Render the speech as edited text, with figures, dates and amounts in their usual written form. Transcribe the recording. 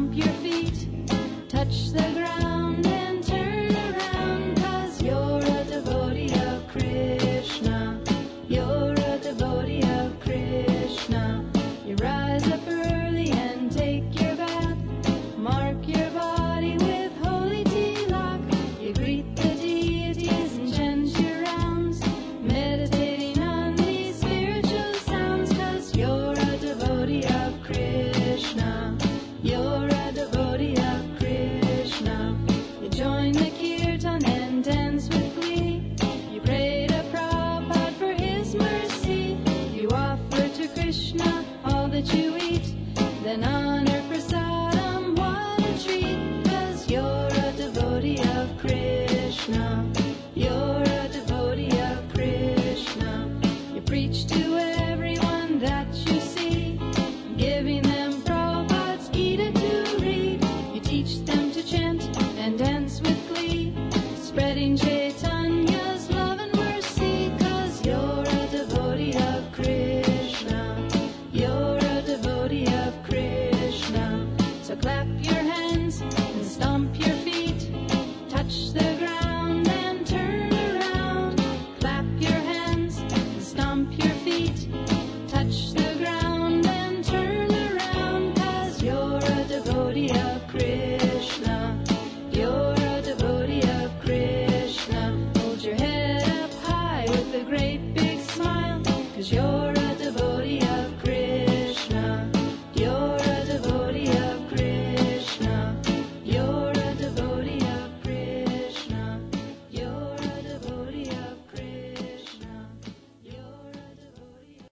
stomp your feet, touch the ground and turn around, 'cause you're a devotee of Krishna. You're a devotee of Krishna. You rise up early and take your bath, mark your body with holy tilak. You greet the deities and chant your rounds, meditating on these spiritual sounds, 'cause you're a devotee of Krishna. You're a devotee of Krishna. You join the kirtan and dance with glee. You pray to Prabhupada for his mercy. You offer to Krishna all that you eat, then honor prasadam, what a treat, 'cause you're a devotee of Krishna. You're a devotee of Krishna. You preach to everyone that you see, giving them Prabhupada's Gita to read. You teach them to chant and dance with glee, spreading Chaitanya's love and mercy, 'cause you're a devotee of Krishna. You're a devotee of Krishna. So clap your